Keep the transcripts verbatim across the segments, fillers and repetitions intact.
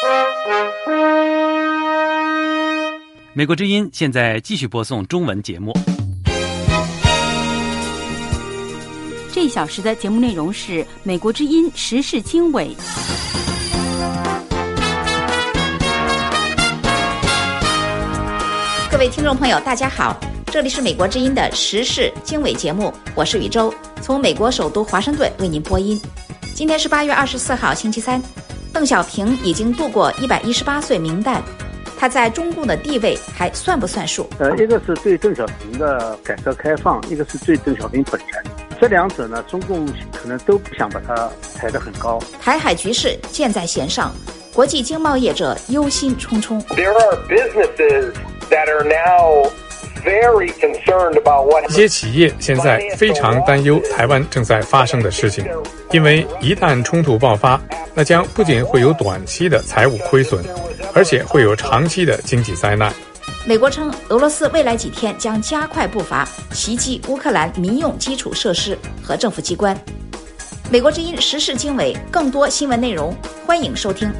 美国之音现在继续播送中文节目。 这一小时的节目内容是美国之音时事经纬。 各位听众朋友大家好，这里是美国之音的时事经纬节目，我是宇宙，从美国首都华盛顿为您播音。今天是八月二十四号星期三，邓小平已经度过一百一十八岁冥诞，他在中共的地位还算不算数？ 呃，一个是对邓小平的改革开放，一个是对邓小平本人，这两者呢，中共可能都不想把它抬得很高。 台海局势箭在弦上，国际经贸业者忧心忡忡。 There are businesses that are now very concerned about what 一些企业现在非常担忧台湾正在发生的事情，因为一旦冲突爆发，那将不仅会有短期的财务亏损，而且会有长期的经济灾难。 美国称，俄罗斯未来几天将加快步伐袭击乌克兰民用基础设施和政府机关。美国之音时事经纬，更多新闻内容，欢迎收听。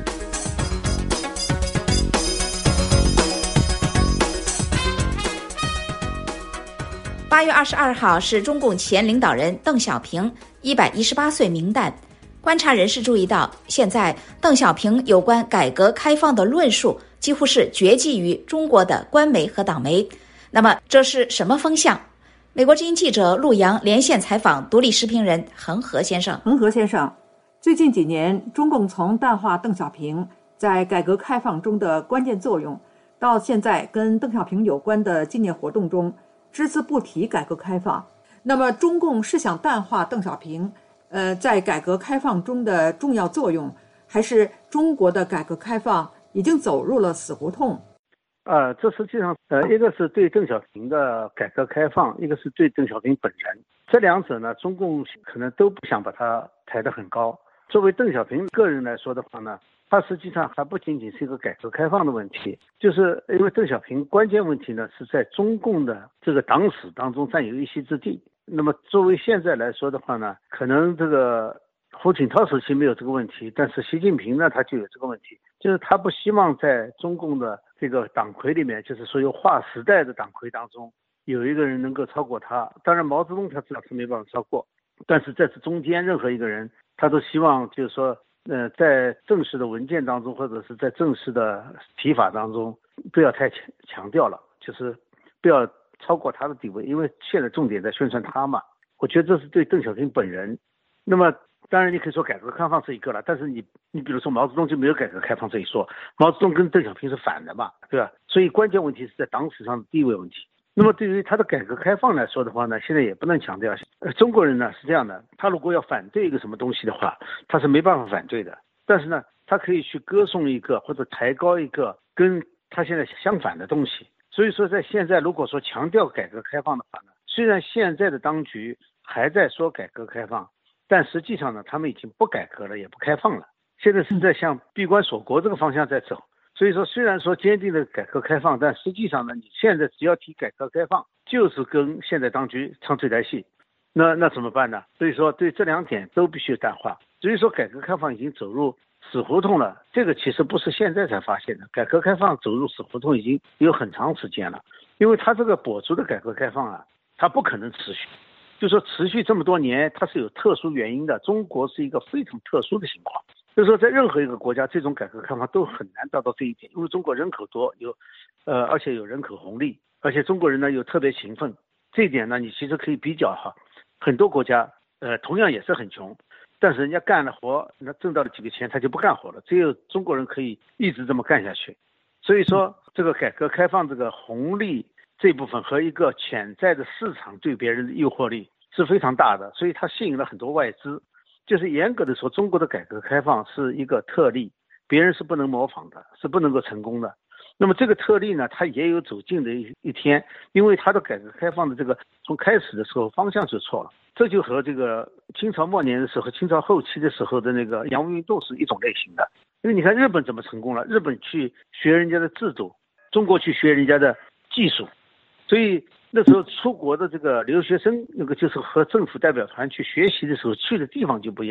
八月二十二号是中共前领导人邓小平一百一十八岁冥诞。观察人士注意到，现在邓小平有关改革开放的论述几乎是绝迹于中国的官媒和党媒。那么这是什么风向？美国之音记者陆洋连线采访独立时评人恒河先生。 恒河先生，最近几年，中共从淡化邓小平在改革开放中的关键作用，到现在跟邓小平有关的纪念活动中只字不提改革开放。那么中共是想淡化邓小平呃，在改革开放中的重要作用，还是中国的改革开放已经走入了死胡同？ 呃，这实际上，呃，一个是对邓小平的改革开放，一个是对邓小平本人，这两者呢，中共可能都不想把它抬得很高。作为邓小平个人来说的话呢，他实际上还不仅仅是一个改革开放的问题，就是因为邓小平关键问题呢是在中共的这个党史当中占有一席之地。那么作为现在来说的话呢，可能这个胡锦涛时期没有这个问题，但是习近平呢他就有这个问题，就是他不希望在中共的这个党魁里面，就是所有划时代的党魁当中有一个人能够超过他。当然毛泽东他知道他没办法超过，但是在这中间任何一个人他都希望就是说呃，在正式的文件当中或者是在正式的提法当中不要太强强调了，就是不要超过他的地位，因为现在重点在宣传他嘛。我觉得这是对邓小平本人。那么当然你可以说改革开放是一个了，但是你你比如说毛泽东就没有改革开放这一说，毛泽东跟邓小平是反的嘛，对吧？所以关键问题是在党史上的地位问题。那么对于他的改革开放来说的话呢，现在也不能强调。呃，中国人呢是这样的，他如果要反对一个什么东西的话，他是没办法反对的。但是呢，他可以去歌颂一个或者抬高一个跟他现在相反的东西。所以说在现在如果说强调改革开放的话呢，虽然现在的当局还在说改革开放，但实际上呢，他们已经不改革了，也不开放了。现在是在向闭关锁国这个方向在走。所以说虽然说坚定的改革开放，但实际上呢，你现在只要提改革开放，就是跟现在当局唱对台戏。那那怎么办呢？所以说对这两点都必须淡化。所以说改革开放已经走入死胡同了，这个其实不是现在才发现的，改革开放走入死胡同已经有很长时间了。因为它这个跛足的改革开放啊，它不可能持续，就说持续这么多年，它是有特殊原因的。中国是一个非常特殊的情况，就是说在任何一个国家，这种改革开放都很难达到这一点，因为中国人口多，有呃，而且有人口红利，而且中国人呢又特别勤奋，这一点呢你其实可以比较哈，很多国家呃同样也是很穷，但是人家干了活，那挣到了几个钱他就不干活了，只有中国人可以一直这么干下去。所以说这个改革开放这个红利这部分和一个潜在的市场对别人的诱惑力是非常大的，所以它吸引了很多外资。就是严格的说，中国的改革开放是一个特例，别人是不能模仿的，是不能够成功的。那么这个特例呢，它也有走近的一一天，因为它的改革开放的这个从开始的时候方向就错了，这就和这个清朝末年的时候、清朝后期的时候的那个洋务运动是一种类型的。因为你看日本怎么成功了，日本去学人家的制度，中国去学人家的技术，所以那时候出国的这个留学生，那个就是和政府代表团去学习的时候去的地方就不一样。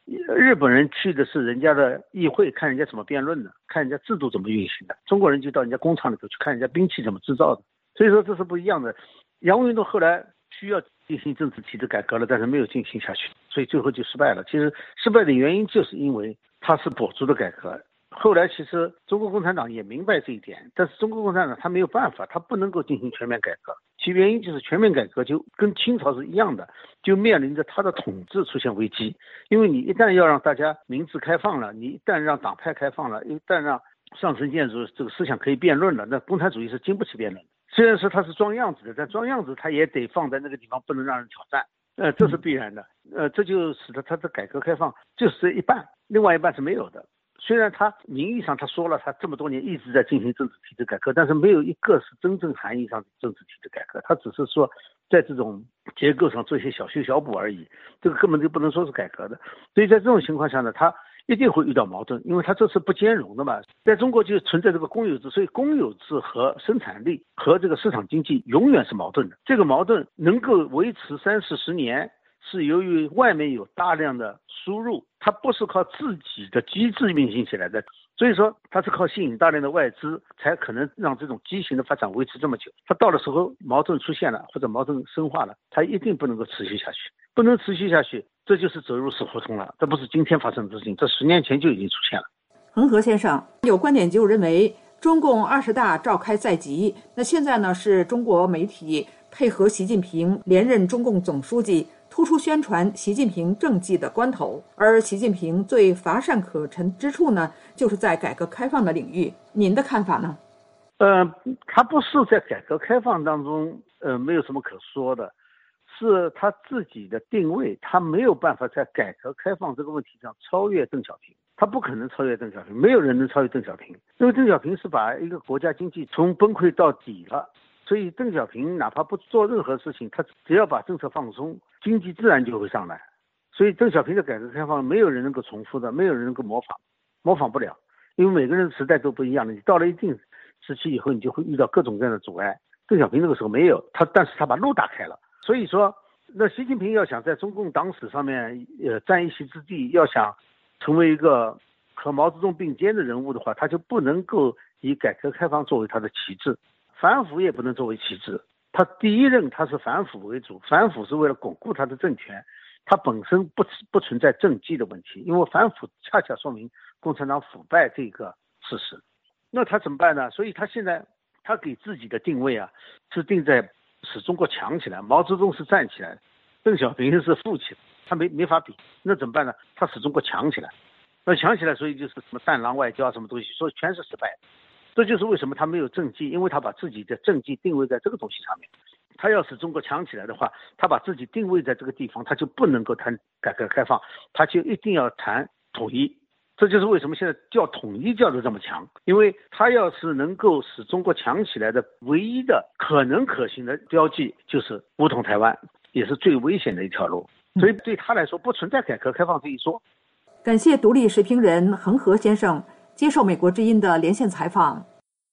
日本人去的是人家的议会，看人家怎么辩论的，看人家制度怎么运行的。中国人就到人家工厂里头去看人家兵器怎么制造的。所以说这是不一样的。洋务运动后来需要进行政治体制改革了，但是没有进行下去，所以最后就失败了。其实失败的原因就是因为它是跛足的改革。后来其实中国共产党也明白这一点，但是中国共产党他没有办法，他不能够进行全面改革。其原因就是全面改革就跟清朝是一样的，就面临着他的统治出现危机。因为你一旦要让大家民治开放了，你一旦让党派开放了，一旦让上层建筑这个思想可以辩论了，那共产主义是经不起辩论的。虽然说它是装样子的，但装样子它也得放在那个地方，不能让人挑战，呃，这是必然的。呃，这就使得它的改革开放就是一半，另外一半是没有的。虽然他名义上他说了他这么多年一直在进行政治体制改革，但是没有一个是真正含义上的政治体制改革，他只是说在这种结构上做一些小修小补而已，这个根本就不能说是改革的。所以在这种情况下呢，他一定会遇到矛盾，因为他这是不兼容的嘛。在中国就存在这个公有制，所以公有制和生产力和这个市场经济永远是矛盾的。这个矛盾能够维持三四十年，是由于外面有大量的输入，它不是靠自己的机制运行起来的，所以说它是靠吸引大量的外资才可能让这种畸形的发展维持这么久。它到了时候矛盾出现了或者矛盾深化了，它一定不能够持续下去，不能持续下去，这就是走入死胡同了。这不是今天发生的事情，这十年前就已经出现了。 恒河先生，有观点就认为中共二十大召开在即，那现在呢是中国媒体配合习近平连任中共总书记，突出宣传习近平政绩的关头，而习近平最乏善可陈之处呢，就是在改革开放的领域。您的看法呢？ 呃，他不是在改革开放当中，呃，没有什么可说的，是他自己的定位，他没有办法在改革开放这个问题上超越邓小平，他不可能超越邓小平，没有人能超越邓小平，因为邓小平是把一个国家经济从崩溃到底了。所以邓小平哪怕不做任何事情，他只要把政策放松，经济自然就会上来。所以邓小平的改革开放没有人能够重复的，没有人能够模仿，模仿不了，因为每个人的时代都不一样的。你到了一定时期以后，你就会遇到各种各样的阻碍。邓小平那个时候没有，他但是他把路打开了。所以说，那习近平要想在中共党史上面呃占一席之地，要想成为一个和毛泽东并肩的人物的话，他就不能够以改革开放作为他的旗帜。反腐也不能作为旗帜，他第一任他是反腐为主，反腐是为了巩固他的政权，他本身不不存在政绩的问题，因为反腐恰恰说明共产党腐败这个事实。那他怎么办呢？所以他现在他给自己的定位啊，是定在使中国强起来。毛泽东是站起来，邓小平是富起来，他没没法比。那怎么办呢？他使中国强起来，那强起来，所以就是什么战狼外交什么东西，所以全是失败的。这就是为什么他没有政绩，因为他把自己的政绩定位在这个东西上面。他要使中国强起来的话，他把自己定位在这个地方，他就不能够谈改革开放，他就一定要谈统一。这就是为什么现在叫统一叫得这么强，因为他要是能够使中国强起来的唯一的可能可行的标记，就是武统台湾，也是最危险的一条路。所以对他来说，不存在改革开放这一说。 感谢独立时评人恒河先生接受美国之音的连线采访。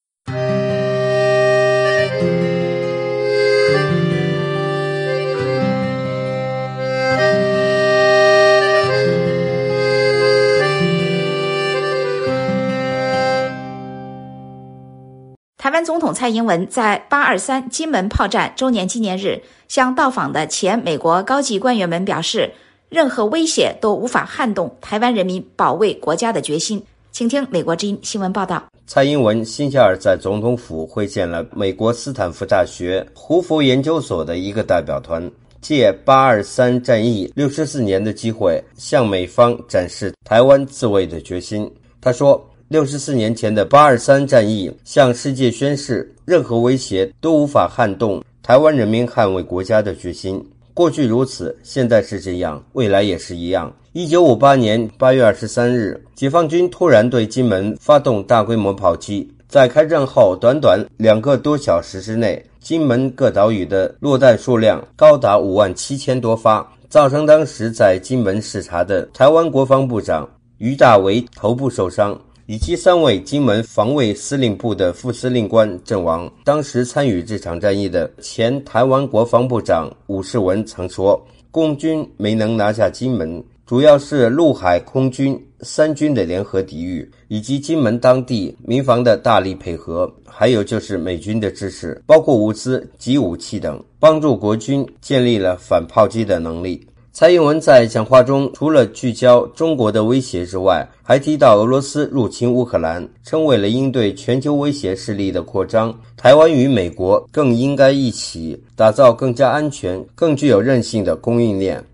台湾总统蔡英文在八二三金门炮战周年纪念日向到访的前美国高级官员们表示，任何威胁都无法撼动台湾人民保卫国家的决心。请听美国之音新闻报道。 蔡英文星期二在总统府会见了美国斯坦福大学胡佛研究所的一个代表团，借八二三战役六十四年的机会，向美方展示台湾自卫的决心。他说，六十四年前的八二三战役向世界宣示，任何威胁都无法撼动台湾人民捍卫国家的决心。过去如此，现在是这样，未来也是一样。一九五八年八月二十三日，解放军突然对金门发动大规模炮击，在开战后短短两个多小时之内，金门各岛屿的落弹数量高达五万七千多发，造成当时在金门视察的台湾国防部长于大为头部受伤，以及三位金门防卫司令部的副司令官阵亡。当时参与这场战役的前台湾国防部长伍世文曾说，共军没能拿下金门， 主要是陆海空军三军的联合抵御，以及金门当地民防的大力配合，还有就是美军的支持，包括物资及武器等，帮助国军建立了反炮击的能力。蔡英文在讲话中除了聚焦中国的威胁之外，还提到俄罗斯入侵乌克兰，称为了应对全球威胁势力的扩张，台湾与美国更应该一起打造更加安全、更具有韧性的供应链。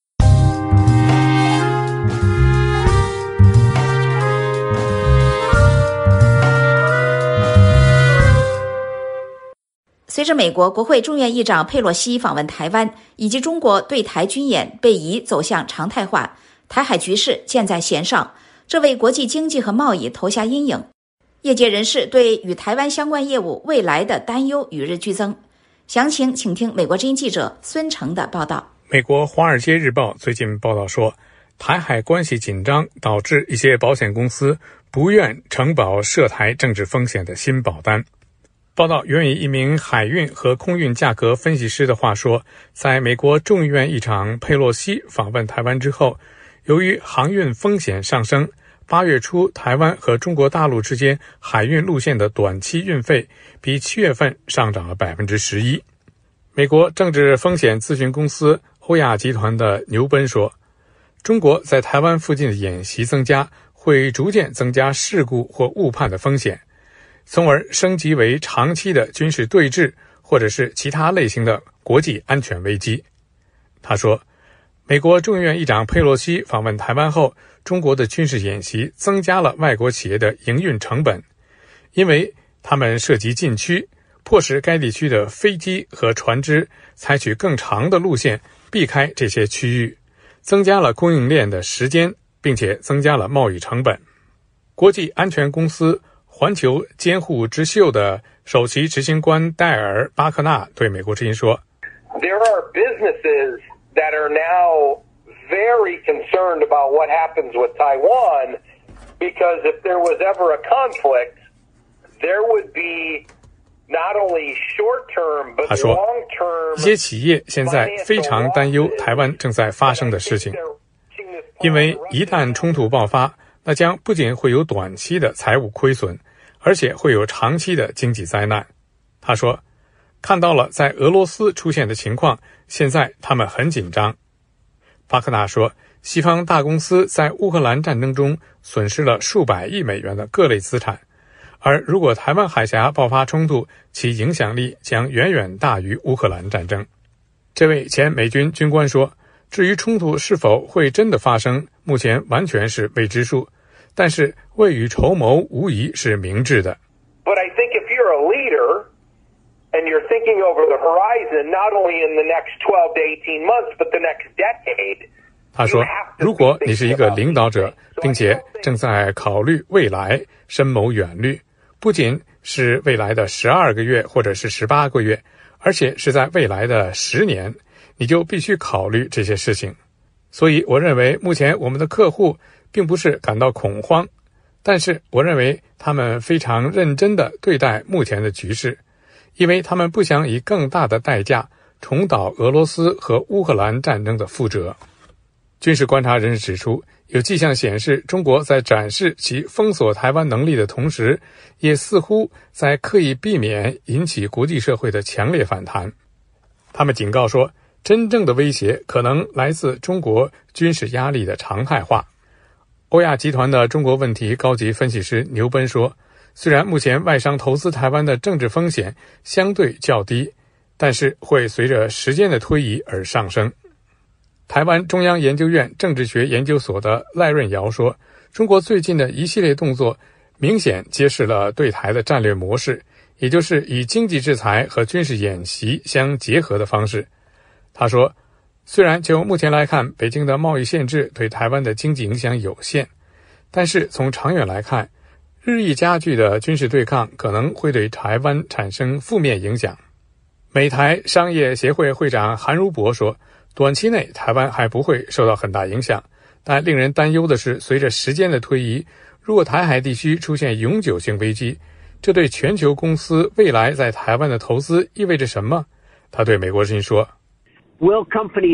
随着美国国会众院议长佩洛西访问台湾，以及中国对台军演被移走向常态化，台海局势箭在弦上，这为国际经济和贸易投下阴影。业界人士对与台湾相关业务未来的担忧与日俱增。详情请听美国之音记者孙成的报道。 美国《华尔街日报》最近报道说，台海关系紧张导致一些保险公司不愿承保涉台政治风险的新保单。报道援引一名海运和空运价格分析师的话说，在美国众议院议长佩洛西访问台湾之后，由于航运风险上升，八月初台湾和中国大陆之间海运路线的短期运费比七月份上涨了 百分之十一。 美国政治风险咨询公司欧亚集团的牛奔说，中国在台湾附近的演习增加，会逐渐增加事故或误判的风险，从而升级为长期的军事对峙或者是其他类型的国际安全危机。他说，美国众议院议长佩洛西访问台湾后，中国的军事演习增加了外国企业的营运成本，因为他们涉及禁区，迫使该地区的飞机和船只采取更长的路线避开这些区域，增加了供应链的时间，并且增加了贸易成本。国际安全公司环球监护之秀的首席执行官戴尔·巴克纳对美国之音说， There are businesses that are now very concerned about what happens with Taiwan, because if there was ever a conflict, there would be not only short-term but 他说， long-term 一些企业现在非常担忧台湾正在发生的事情，因为一旦冲突爆发，那将不仅会有短期的财务亏损，而且会有长期的经济灾难。他说，看到了在俄罗斯出现的情况，现在他们很紧张。巴克纳说，西方大公司在乌克兰战争中损失了数百亿美元的各类资产，而如果台湾海峡爆发冲突，其影响力将远远大于乌克兰战争。这位前美军军官说，至于冲突是否会真的发生，目前完全是未知数，但是未雨绸缪无疑是明智的。 But I think if you're a leader and you're thinking over the horizon, not only in the next twelve to eighteen months, but the next decade, 他说，如果你是一个领导者，并且正在考虑未来，深谋远虑，不仅是未来的十二个月或者是十八个月，而且是在未来的十年，你就必须考虑这些事情。所以我认为目前我们的客户并不是感到恐慌，但是我认为他们非常认真地对待目前的局势，因为他们不想以更大的代价重蹈俄罗斯和乌克兰战争的覆辙。军事观察人士指出，有迹象显示中国在展示其封锁台湾能力的同时，也似乎在刻意避免引起国际社会的强烈反弹。他们警告说，真正的威胁可能来自中国军事压力的常态化。欧亚集团的中国问题高级分析师牛奔说，虽然目前外商投资台湾的政治风险相对较低，但是会随着时间的推移而上升。台湾中央研究院政治学研究所的赖润尧说，中国最近的一系列动作明显揭示了对台的战略模式，也就是以经济制裁和军事演习相结合的方式。他说，虽然就目前来看，北京的贸易限制对台湾的经济影响有限，但是从长远来看，日益加剧的军事对抗可能会对台湾产生负面影响。美台商业协会会长韩如博说，短期内台湾还不会受到很大影响，但令人担忧的是，随着时间的推移，如果台海地区出现永久性危机，这对全球公司未来在台湾的投资意味着什么？他对美国之音说， Will companies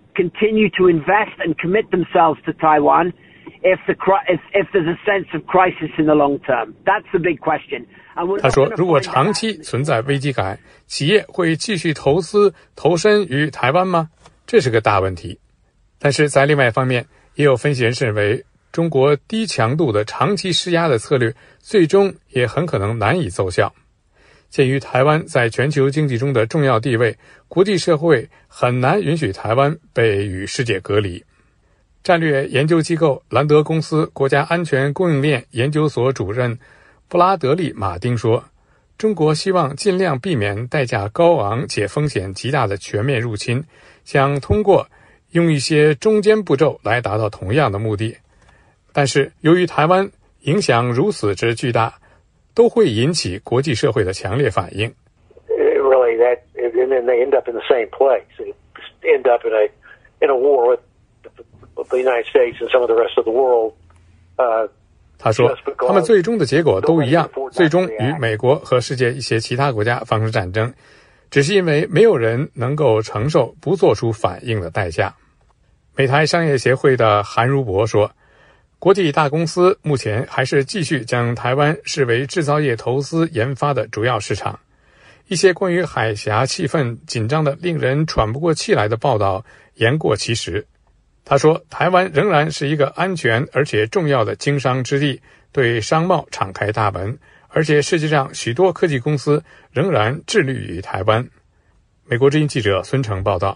continue to invest and commit themselves to Taiwan if the if if there's a sense of crisis in the long term? That's the big question. 他说，如果长期存在危机感，企业会继续投资投身于台湾吗？这是个大问题。但是在另外一方面，也有分析人士认为，中国低强度的长期施压的策略最终也很可能难以奏效。鉴于台湾在全球经济中的重要地位，国际社会很难允许台湾被与世界隔离。战略研究机构兰德公司国家安全供应链研究所主任布拉德利·马丁说，中国希望尽量避免代价高昂且风险极大的全面入侵，想通过用一些中间步骤来达到同样的目的。但是由于台湾影响如此之巨大，都会引起国际社会的强烈反应。 Really, that, and then they end up in the same place. They end up in a in a war with the United States and some of the rest of the world. Uh, 他说，他们最终的结果都一样，最终与美国和世界一些其他国家发生战争，只是因为没有人能够承受不做出反应的代价。美台商业协会的韩如博说，国际大公司目前还是继续将台湾视为制造业投资研发的主要市场。一些关于海峡气氛紧张的令人喘不过气来的报道言过其实。他说，台湾仍然是一个安全而且重要的经商之地，对商贸敞开大门，而且世界上许多科技公司仍然致力于台湾。美国之音记者孙成报道。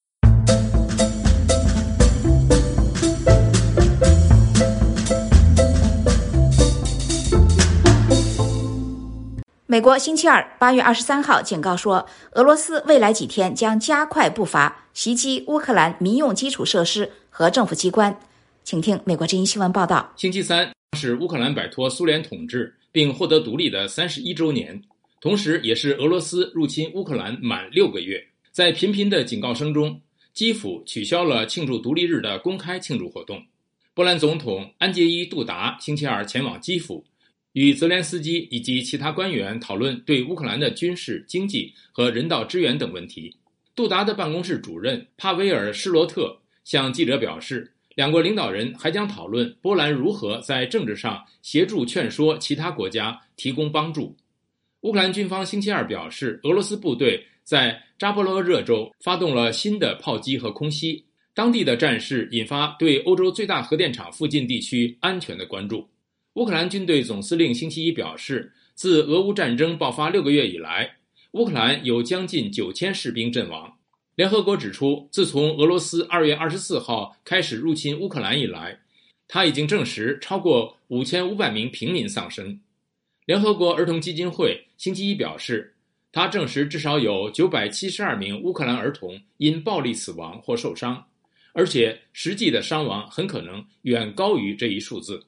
美国星期二八月二十三号警告说，俄罗斯未来几天将加快步伐袭击乌克兰民用基础设施和政府机关。请听美国之音新闻报道。 星期三是乌克兰摆脱苏联统治并获得独立的三十一周年，同时也是俄罗斯入侵乌克兰满六个月。在频频的警告声中，基辅取消了庆祝独立日的公开庆祝活动。波兰总统安杰伊·杜达星期二前往基辅，与泽连斯基以及其他官员讨论对乌克兰的军事、经济和人道支援等问题。杜达的办公室主任帕维尔·施罗特向记者表示，两国领导人还将讨论波兰如何在政治上协助劝说其他国家提供帮助。乌克兰军方星期二表示，俄罗斯部队在扎波罗热州发动了新的炮击和空袭，当地的战事引发对欧洲最大核电厂附近地区安全的关注。乌克兰军队总司令星期一表示，自俄乌战争爆发六个月以来，乌克兰有将近九千士兵阵亡。联合国指出，自从俄罗斯二月二十四号开始入侵乌克兰以来，他已经证实超过五千五百名平民丧生。联合国儿童基金会星期一表示，他证实至少有九百七十二名乌克兰儿童因暴力死亡或受伤，而且实际的伤亡很可能远高于这一数字。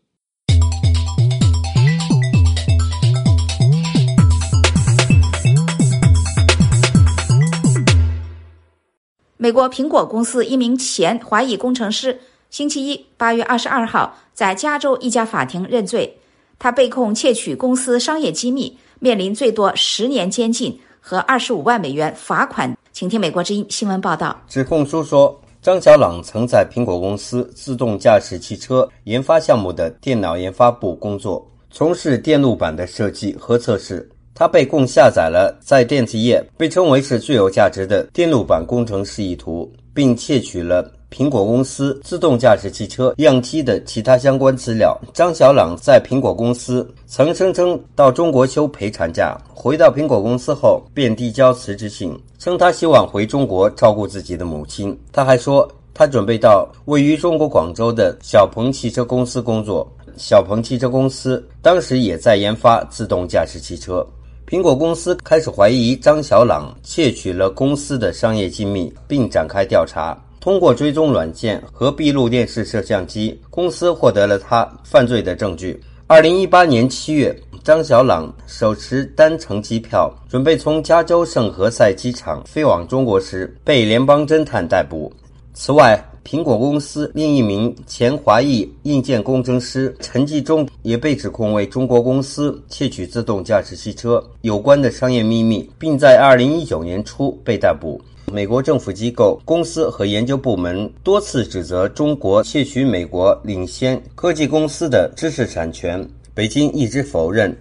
美国苹果公司一名前华裔工程师星期一八月二十二号在加州一家法庭认罪，他被控窃取公司商业机密，面临最多十年监禁和二十五万美元罚款。请听美国之音新闻报道。 指控书说，张小朗曾在苹果公司自动驾驶汽车研发项目的电脑研发部工作，从事电路板的设计和测试。他被控下载了在电子业被称为是最有价值的电路板工程示意图，并窃取了苹果公司自动驾驶汽车样机的其他相关资料。张小朗在苹果公司曾声称到中国休陪产假，回到苹果公司后便递交辞职信，称他希望回中国照顾自己的母亲。他还说，他准备到位于中国广州的小鹏汽车公司工作，小鹏汽车公司当时也在研发自动驾驶汽车。苹果公司开始怀疑张小朗窃取了公司的商业机密，并展开调查。通过追踪软件和闭路电视摄像机，公司获得了他犯罪的证据。二零一八年七月，张小朗手持单程机票，准备从加州圣何塞机场飞往中国时，被联邦侦探逮捕。此外，苹果公司另一名前华裔硬件工程师陈继忠也被指控为中国公司窃取自动驾驶汽车有关的商业秘密，并在二零一九年初被逮捕。 美国政府机构、公司和研究部门多次指责中国窃取美国领先科技公司的知识产权，北京一直否认。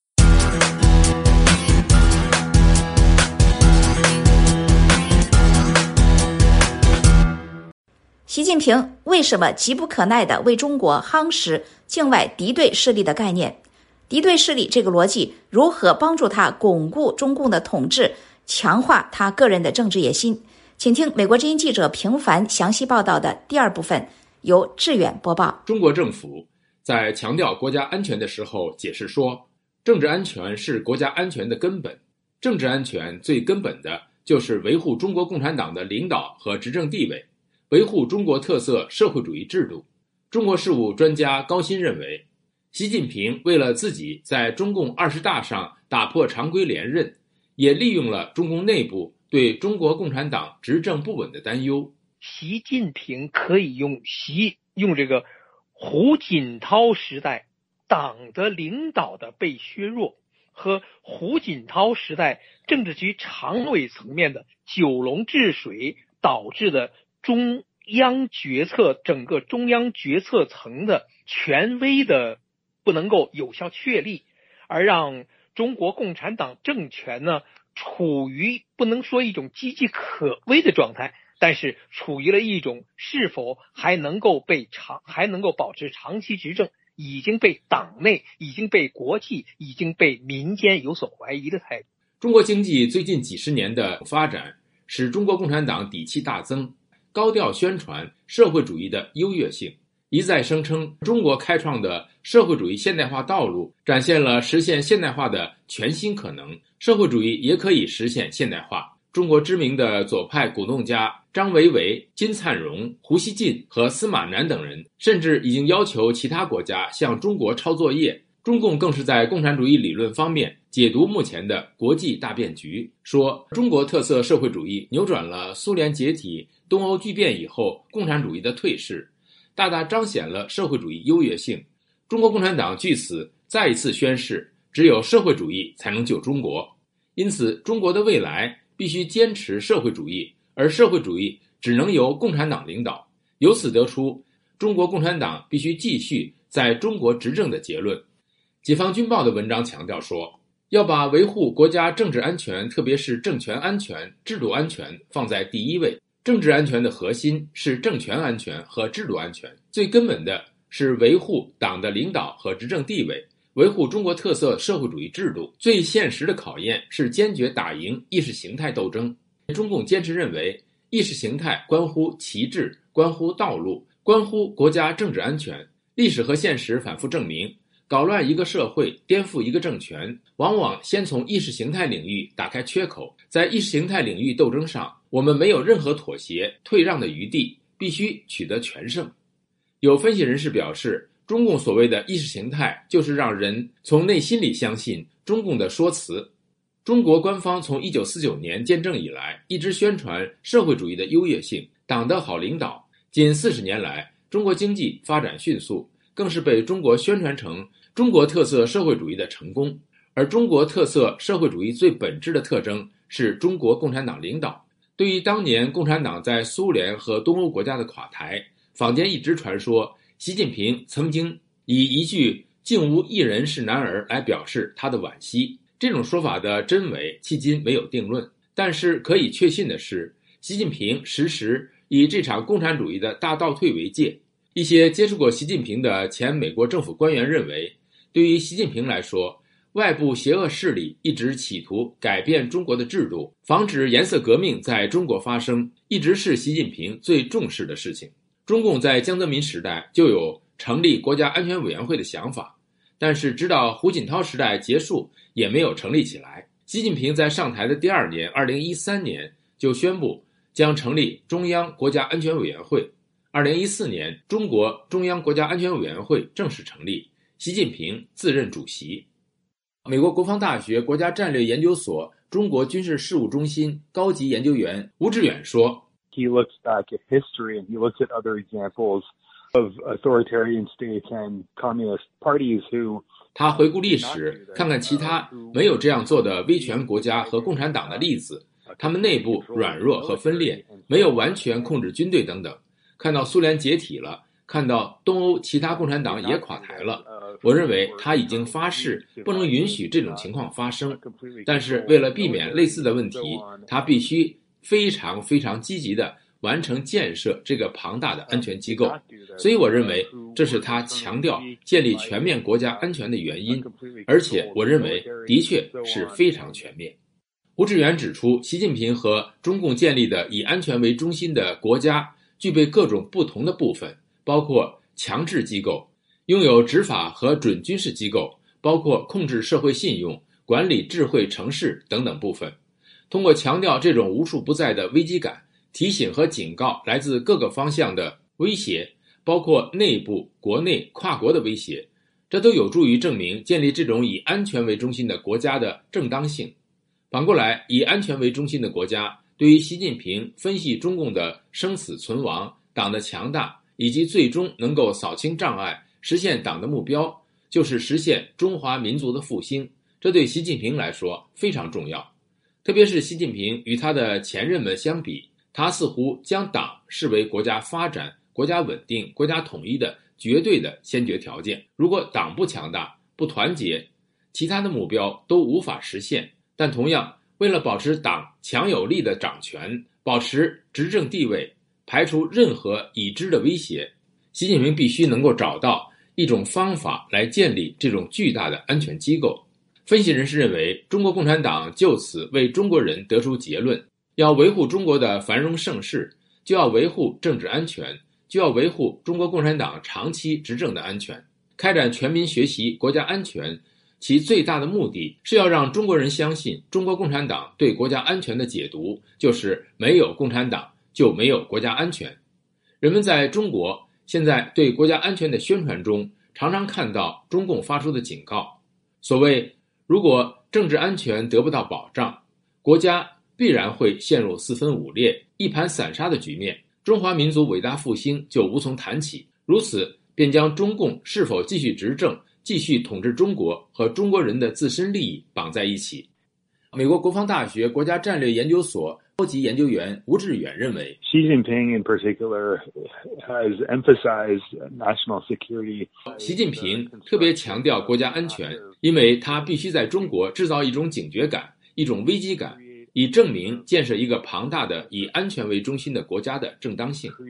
习近平为什么急不可耐地为中国夯实境外敌对势力的概念？敌对势力这个逻辑如何帮助他巩固中共的统治，强化他个人的政治野心？请听美国之音记者平凡详细报道的第二部分，由志远播报。 中国政府在强调国家安全的时候解释说，政治安全是国家安全的根本，政治安全最根本的就是维护中国共产党的领导和执政地位，维护中国特色社会主义制度。中国事务专家高鑫认为，习近平为了自己在中共二十大上打破常规连任，也利用了中共内部对中国共产党执政不稳的担忧。 习近平可以用习用这个胡锦涛时代党的领导的被削弱和胡锦涛时代政治局常委层面的九龙治水导致的中央决策整个中央决策层的权威的不能够有效确立，而让中国共产党政权呢处于不能说一种岌岌可危的状态，但是处于了一种是否还能够被长还能够保持长期执政，已经被党内已经被国际已经被民间有所怀疑的态度。 中国经济最近几十年的发展使中国共产党底气大增，高调宣传社会主义的优越性，一再声称中国开创的社会主义现代化道路展现了实现现代化的全新可能，社会主义也可以实现现代化。中国知名的左派鼓动家张维为、金灿荣、胡锡进和司马南等人甚至已经要求其他国家向中国抄作业。中共更是在共产主义理论方面解读目前的国际大变局，说中国特色社会主义扭转了苏联解体、东欧剧变以后共产主义的退势，大大彰显了社会主义优越性。中国共产党据此再一次宣示，只有社会主义才能救中国。因此，中国的未来必须坚持社会主义，而社会主义只能由共产党领导。由此得出，中国共产党必须继续在中国执政的结论。解放军报的文章强调说，要把维护国家政治安全，特别是政权安全、制度安全放在第一位。政治安全的核心是政权安全和制度安全，最根本的是维护党的领导和执政地位，维护中国特色社会主义制度。最现实的考验是坚决打赢意识形态斗争。中共坚持认为，意识形态关乎旗帜，关乎道路，关乎国家政治安全。历史和现实反复证明，搞乱一个社会，颠覆一个政权，往往先从意识形态领域打开缺口。在意识形态领域斗争上，我们没有任何妥协、退让的余地，必须取得全胜。有分析人士表示，中共所谓的意识形态，就是让人从内心里相信中共的说辞。中国官方从一九四九年建政以来，一直宣传社会主义的优越性、党的好领导。近四十年来，中国经济发展迅速，更是被中国宣传成中国特色社会主义的成功。而中国特色社会主义最本质的特征是中国共产党领导。对于当年共产党在苏联和东欧国家的垮台，坊间一直传说习近平曾经以一句竟无一人是男儿来表示他的惋惜。这种说法的真伪迄今没有定论，但是可以确信的是，习近平时时以这场共产主义的大倒退为戒。一些接触过习近平的前美国政府官员认为，对于习近平来说，外部邪恶势力一直企图改变中国的制度，防止颜色革命在中国发生，一直是习近平最重视的事情。中共在江泽民时代就有成立国家安全委员会的想法，但是直到胡锦涛时代结束也没有成立起来。习近平在上台的第二年二零一三年就宣布将成立中央国家安全委员会。二零一四年，中国中央国家安全委员会正式成立，习近平自任主席。美国国防大学国家战略研究所中国军事事务中心高级研究员吴志远说， He looks back at history and he looks at other examples of authoritarian states and communist parties who 他回顾历史，看看其他没有这样做的威权国家和共产党的例子。 他们内部软弱和分裂，没有完全控制军队等等。看到苏联解体了，看到东欧其他共产党也垮台了，我认为他已经发誓不能允许这种情况发生。但是为了避免类似的问题，他必须非常非常积极地完成建设这个庞大的安全机构。所以我认为这是他强调建立全面国家安全的原因，而且我认为的确是非常全面。吴志远指出，习近平和中共建立的以安全为中心的国家具备各种不同的部分，包括强制机构，拥有执法和准军事机构，包括控制社会信用、管理智慧城市等等部分。通过强调这种无处不在的危机感，提醒和警告来自各个方向的威胁，包括内部、国内、跨国的威胁，这都有助于证明建立这种以安全为中心的国家的正当性。反过来，以安全为中心的国家对于习近平分析中共的生死存亡、党的强大，以及最终能够扫清障碍、实现党的目标，就是实现中华民族的复兴，这对习近平来说非常重要。特别是习近平与他的前任们相比，他似乎将党视为国家发展、国家稳定、国家统一的绝对的先决条件。如果党不强大、不团结，其他的目标都无法实现。但同样，为了保持党强有力的掌权，保持执政地位，排除任何已知的威胁，习近平必须能够找到一种方法来建立这种巨大的安全机构。分析人士认为，中国共产党就此为中国人得出结论：要维护中国的繁荣盛世，就要维护政治安全，就要维护中国共产党长期执政的安全。开展全民学习国家安全，其最大的目的是要让中国人相信，中国共产党对国家安全的解读就是没有共产党就没有国家安全。人们在中国现在对国家安全的宣传中，常常看到中共发出的警告，所谓如果政治安全得不到保障，国家必然会陷入四分五裂、一盘散沙的局面，中华民族伟大复兴就无从谈起。如此便将中共是否继续执政、继续统治中国和中国人的自身利益绑在一起。美国国防大学国家战略研究所高级研究员吴志远认为， Xi Jinping in particular has emphasized national security. 习近平特别强调国家安全，因为他必须在中国制造一种警觉感、一种危机感，以证明建设一个庞大的以安全为中心的国家的正当性。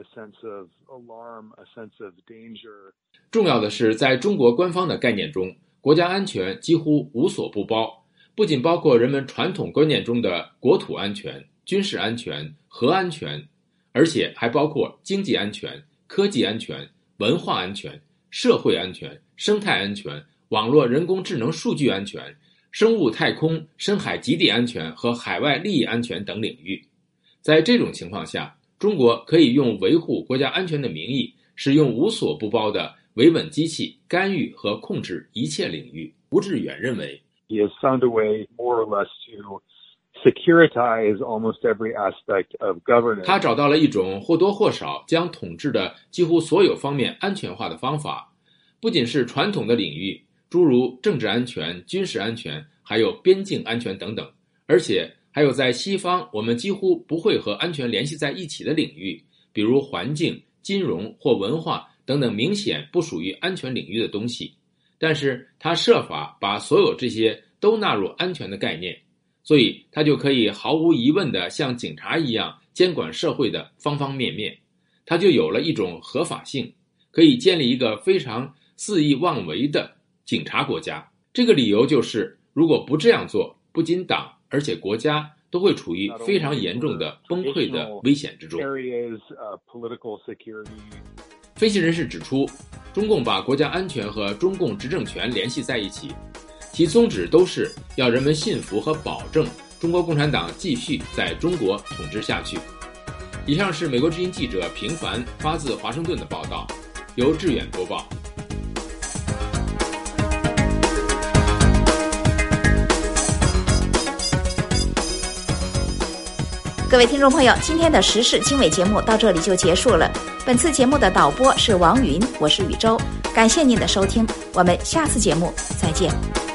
重要的是，在中国官方的概念中，国家安全几乎无所不包，不仅包括人们传统观念中的国土安全、军事安全、核安全，而且还包括经济安全、科技安全、文化安全、社会安全、生态安全、网络人工智能数据安全、生物太空、深海极地安全和海外利益安全等领域。在这种情况下，中国可以用维护国家安全的名义，使用无所不包的维稳机器干预和控制一切领域。吴志远认为， He has found a way more or less to securitize almost every aspect of governance. 他找到了一种或多或少将统治的几乎所有方面安全化的方法，不仅是传统的领域，诸如政治安全、军事安全，还有边境安全等等，而且还有在西方我们几乎不会和安全联系在一起的领域，比如环境、金融或文化等等明显不属于安全领域的东西。但是他设法把所有这些都纳入安全的概念，所以他就可以毫无疑问地像警察一样监管社会的方方面面，他就有了一种合法性，可以建立一个非常肆意妄为的警察国家。这个理由就是，如果不这样做，不仅党而且国家都会处于非常严重的崩溃的危险之中。分析人士指出，中共把国家安全和中共执政权联系在一起，其宗旨都是要人们信服和保证中国共产党继续在中国统治下去。以上是美国之音记者平凡发自华盛顿的报道，由志远播报。 各位听众朋友，今天的时事经纬节目到这里就结束了。本次节目的导播是王云，我是宇宙，感谢您的收听，我们下次节目再见。